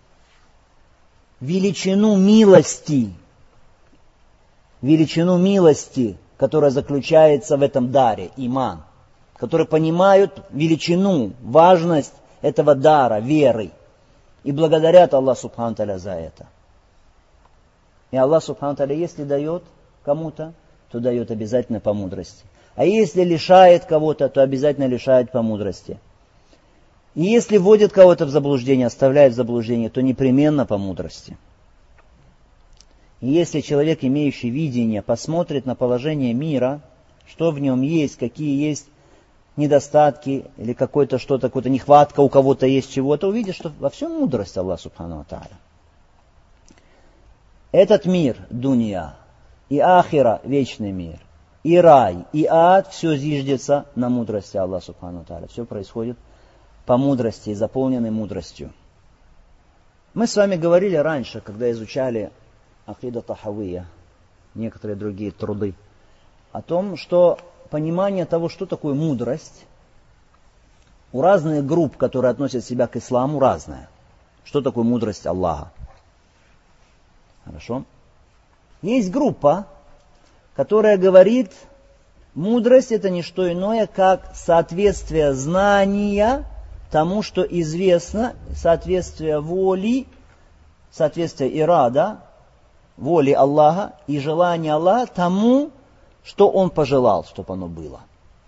величину милости, величину милости, которая заключается в этом даре, иман, которые понимают величину, важность этого дара, веры, и благодарят Аллах Субхану ва Тааля за это. И Аллах Субхану ва Тааля, если дает кому-то, то дает обязательно по мудрости. А если лишает кого-то, то обязательно лишает по мудрости. И если вводит кого-то в заблуждение, оставляет в заблуждение, то непременно по мудрости. И если человек, имеющий видение, посмотрит на положение мира, что в нем есть, какие есть недостатки, или какое-то что-то, какая-то нехватка у кого-то есть чего-то, увидит, что во всем мудрость Аллаха Субхану ва Тааля. Этот мир, дунья, и ахира, вечный мир, и рай, и ад, все зиждется на мудрости Аллаха Субхану ва Тааля. Все происходит по мудрости и заполненной мудростью. Мы с вами говорили раньше, когда изучали Акида Тахавия, некоторые другие труды, о том, что понимание того, что такое мудрость, у разных групп, которые относят себя к исламу, разное. Что такое мудрость Аллаха? Хорошо? Есть группа, которая говорит, мудрость это не что иное, как соответствие знания тому, что известно, соответствие воли, соответствие ирада, воли Аллаха и желания Аллаха тому, что Он пожелал, чтобы оно было.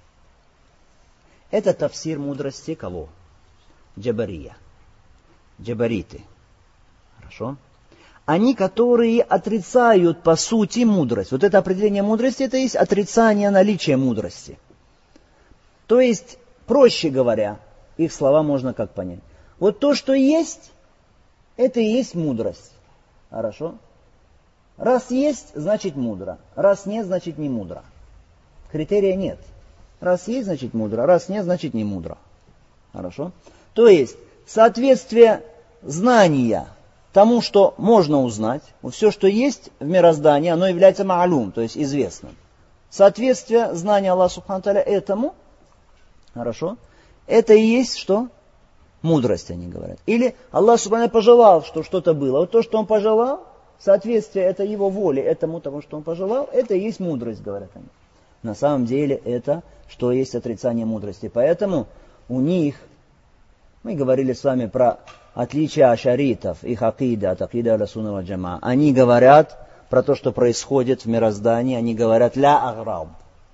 Это тафсир мудрости кого? Джабария. Джабариты. Хорошо? Они, которые отрицают по сути мудрость. Вот это определение мудрости, это есть отрицание наличия мудрости. То есть, проще говоря, их слова можно как понять. Вот то, что есть, это и есть мудрость. Хорошо? Раз есть, значит мудро. Раз нет, значит не мудро. Критерия нет. Раз есть, значит мудро. Раз нет, значит не мудро. Хорошо? То есть, соответствие знания тому, что можно узнать, все, что есть в мироздании, оно является маалум, то есть известным. Соответствие знания Аллаха Субхану ва Тааля этому, хорошо, это и есть что? Мудрость, они говорят. Или Аллах Субхану ва Тааля пожелал, что что-то было. Вот то, что Он пожелал, соответствие это Его воле, этому тому, что Он пожелал, это и есть мудрость, говорят они. На самом деле это, что есть отрицание мудрости. Поэтому у них, мы говорили с вами про отличие ашаритов, их акида от акида аль-сунна валь джамаа. Они говорят про то, что происходит в мироздании, они говорят ля аграб.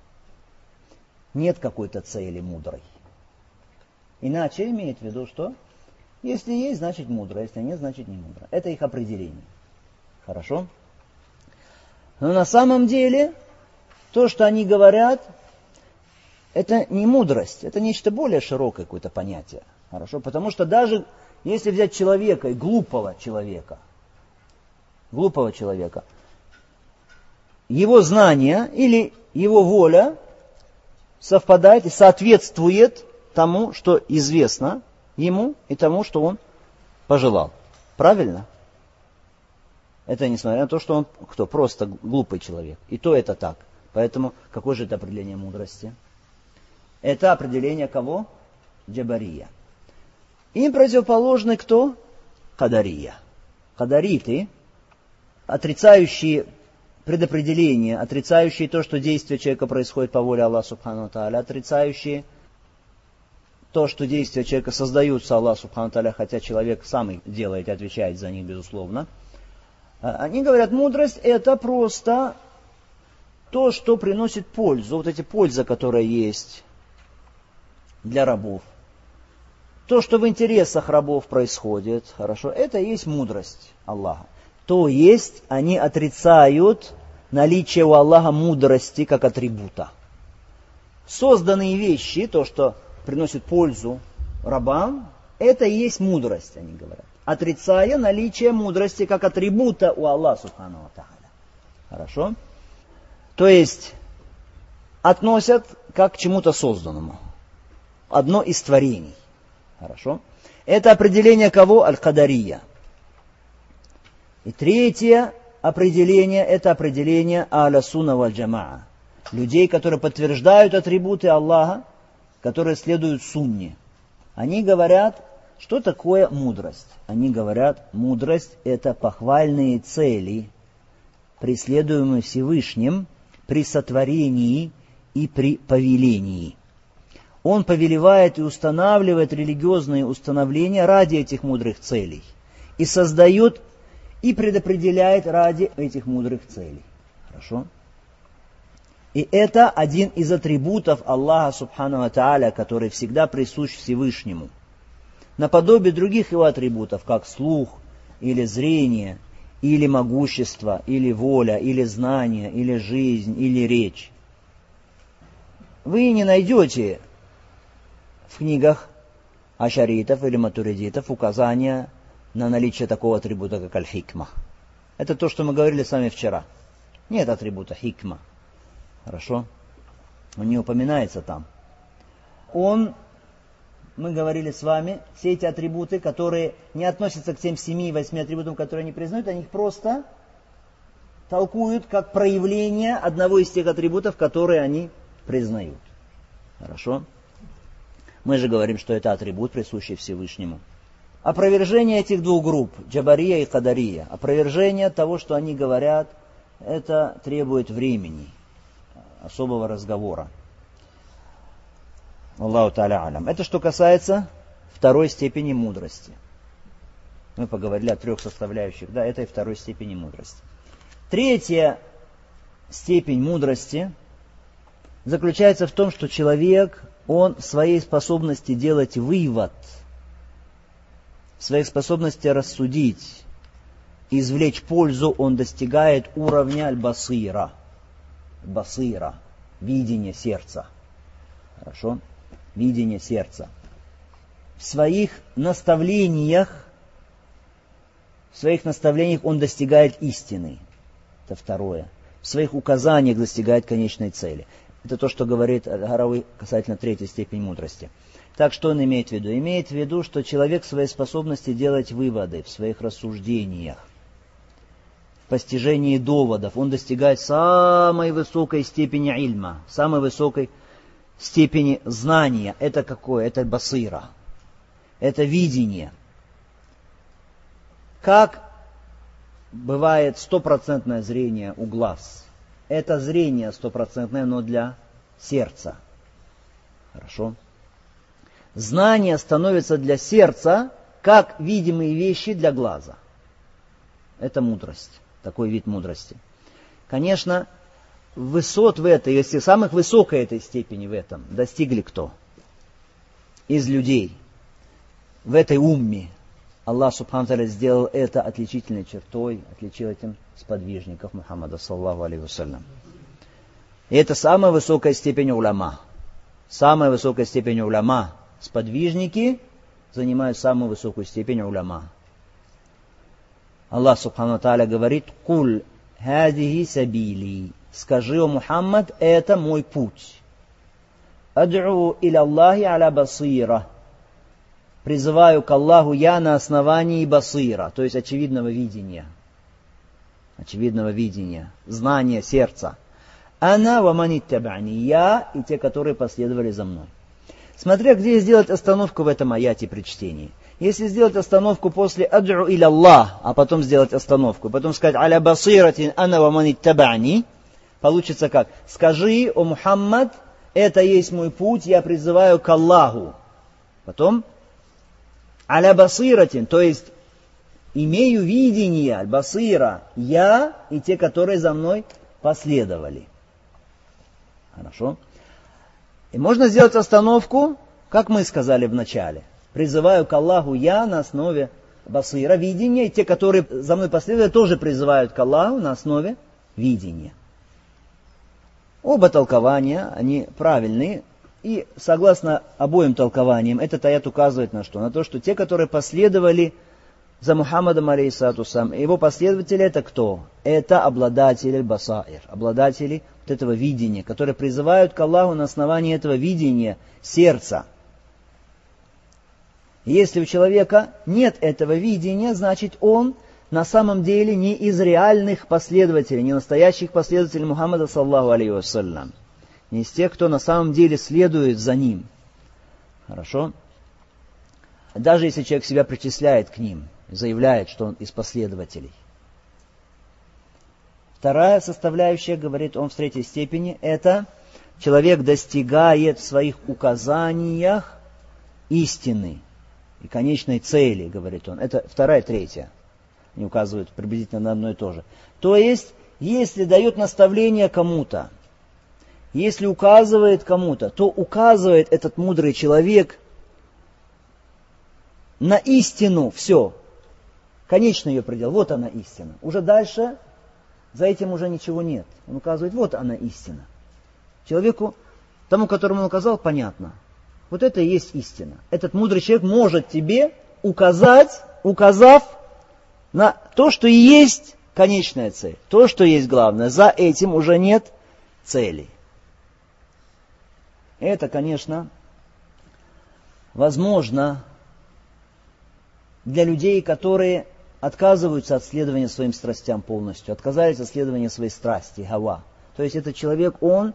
Нет какой-то цели мудрой. Иначе имеет в виду, что если есть, значит мудро, если нет, значит не мудро. Это их определение. Хорошо? Но на самом деле, то, что они говорят, это не мудрость, это нечто более широкое какое-то понятие. Хорошо? Потому что даже если взять человека, глупого человека, глупого человека, его знание или его воля совпадает и соответствует тому, что известно ему и тому, что он пожелал. Правильно? Это несмотря на то, что он кто? Просто глупый человек. И то это так. Поэтому какое же это определение мудрости? Это определение кого? Джабария. Им противоположны кто? Кадария. Кадариты, отрицающие предопределение, отрицающие то, что действие человека происходит по воле Аллаха Субхану ва Тааля, отрицающие то, что действия человека создаются Аллаху Субхану ва Тааля, хотя человек сам их делает и отвечает за них, безусловно. Они говорят, мудрость это просто то, что приносит пользу. Вот эти пользы, которые есть для рабов. То, что в интересах рабов происходит, хорошо, это и есть мудрость Аллаха. То есть они отрицают наличие у Аллаха мудрости как атрибута. Созданные вещи, то, что приносит пользу рабам, это и есть мудрость, они говорят. Отрицая наличие мудрости как атрибута у Аллаха субхану ва тааля. Хорошо? То есть относят как к чему-то созданному. Одно из творений. Хорошо? Это определение кого? Аль-Кадария. И третье определение, это определение Ахля Сунна валь Джамаа. Людей, которые подтверждают атрибуты Аллаха, которые следуют сунне. Они говорят, что такое мудрость? Они говорят, мудрость это похвальные цели, преследуемые Всевышним при сотворении и при повелении. Он повелевает и устанавливает религиозные установления ради этих мудрых целей. И создает и предопределяет ради этих мудрых целей. Хорошо? И это один из атрибутов Аллаха субхану ва тааля, который всегда присущ Всевышнему. Наподобие других его атрибутов, как слух, или зрение, или могущество, или воля, или знание, или жизнь, или речь. Вы не найдете в книгах ашаритов или матуридитов указания на наличие такого атрибута, как аль-хикма. Это то, что мы говорили с вами вчера. Нет атрибута хикма. Хорошо? Он не упоминается там. Он, мы говорили с вами, все эти атрибуты, которые не относятся к тем семи-восьми атрибутам, которые они признают, они их просто толкуют как проявление одного из тех атрибутов, которые они признают. Хорошо? Мы же говорим, что это атрибут, присущий Всевышнему. Опровержение этих двух групп, Джабария и Кадария, опровержение того, что они говорят, это требует времени, особого разговора. Аллаху та'аля алям. Это что касается второй степени мудрости. Мы поговорили о трех составляющих, да, этой второй степени мудрости. Третья степень мудрости заключается в том, что человек, он в своей способности делать вывод, в своей способности рассудить, извлечь пользу, он достигает уровня аль-басира. Басира, видение сердца. Хорошо? Видение сердца. В своих наставлениях, в своих наставлениях он достигает истины. Это второе. В своих указаниях достигает конечной цели. Это то, что говорит Аль-Харави касательно третьей степени мудрости. Так, что он имеет в виду? Имеет в виду, что человек в своей способности делать выводы, в своих рассуждениях, в постижении доводов, он достигает самой высокой степени ильма, самой высокой степени знания. Это какое? Это басира. Это видение. Как бывает стопроцентное зрение у глаз? Это зрение стопроцентное, но для сердца. Хорошо? Знание становится для сердца, как видимые вещи для глаза. Это мудрость. Такой вид мудрости. Конечно, высот в этой, если самых высокой этой степени в этом достигли кто? Из людей. В этой умме. Аллах субхану ва тааля сделал это отличительной чертой, отличил этим сподвижников Мухаммада саллаллаху алейхи вассалям. И это самая высокая степень уляма. Самая высокая степень уляма. Сподвижники занимают самую высокую степень уляма. Аллах субхану ва тааля говорит: «Куль хадихи сабили». Скажи, о Мухаммад, это мой путь. «Ад'у иля Аллахи аля басира». Призываю к Аллаху я на основании басира, то есть очевидного видения. Очевидного видения, знания сердца. «Ана ва ман иттабани». Я и те, которые последовали за мной. Смотря где сделать остановку в этом аяте при чтении. Если сделать остановку после «Ад'у иля Аллах», а потом сделать остановку, потом сказать «Аля басиратин ана ва ман иттабани», получится как? «Скажи, о Мухаммад, это есть мой путь, я призываю к Аллаху». Потом «Аля басиратин», то есть имею видение, аль-басира, я и те, которые за мной последовали. Хорошо? И можно сделать остановку как мы сказали в начале, призываю к Аллаху я на основе басира, видения, и те, которые за мной последуют, тоже призывают к Аллаху на основе видения. Оба толкования, они правильные, и согласно обоим толкованиям, этот аят указывает на что? На то, что те, которые последовали за Мухаммадом, алейхиссалату вассалям, его последователи это кто? Это обладатели басаир, обладатели вот этого видения, которые призывают к Аллаху на основании этого видения сердца. Если у человека нет этого видения, значит он на самом деле не из реальных последователей, не настоящих последователей Мухаммада, саллаллаху алейхи вассалям, не из тех, кто на самом деле следует за ним. Хорошо? Даже если человек себя причисляет к ним, заявляет, что он из последователей. Вторая составляющая, говорит он в третьей степени, это человек достигает в своих указаниях истины и конечной цели, говорит он. Это вторая, третья. Они указывают приблизительно на одно и то же. То есть, если дает наставление кому-то, если указывает кому-то, то указывает этот мудрый человек на истину, все. Конечный ее предел, вот она истина. Уже дальше, за этим уже ничего нет. Он указывает, вот она истина. Человеку, тому, которому он указал, понятно. Вот это и есть истина. Этот мудрый человек может тебе указать, указав на то, что и есть конечная цель. То, что есть главное. За этим уже нет цели. Это, конечно, возможно для людей, которые отказываются от следования своим страстям полностью, отказались от следования своей страсти, гава. То есть этот человек, он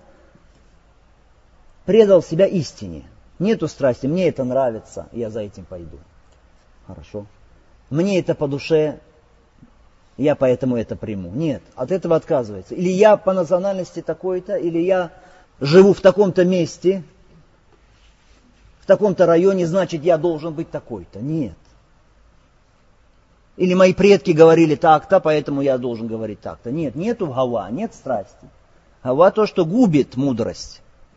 предал себя истине. Нету страсти, мне это нравится, я за этим пойду. Хорошо. Мне это по душе, я поэтому это приму. Нет, от этого отказывается. Или я по национальности такой-то, или я живу в таком-то месте, в таком-то районе, значит, я должен быть такой-то. Нет. Или мои предки говорили так-то, поэтому я должен говорить так-то. Нет, нету гава, нет страсти. Гава то, что губит мудрость.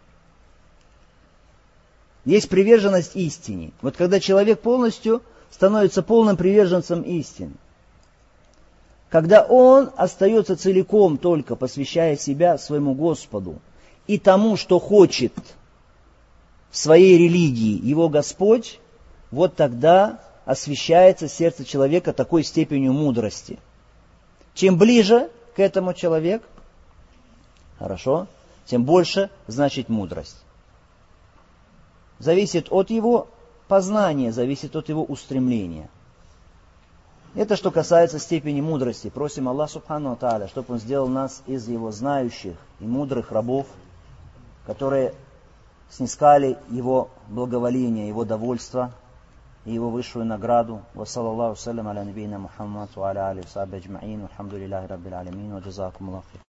Есть приверженность истине. Вот когда человек полностью становится полным приверженцем истины, когда он остается целиком только, посвящая себя своему Господу и тому, что хочет в своей религии его Господь, вот тогда освещается сердце человека такой степенью мудрости. Чем ближе к этому человек, хорошо, тем больше значит мудрость. Зависит от его познания, зависит от его устремления. Это что касается степени мудрости. Просим Аллаха Субхану ва Тааля, чтобы Он сделал нас из Его знающих и мудрых рабов, которые снискали Его благоволение, Его довольство и Его высшую награду. Ва саллаллаху салям аля набийна Мухаммад ва аля алихи ва сахбихи аджмаин. Алхамдулиллахи раббил алямин. Ва джазакумуллаху.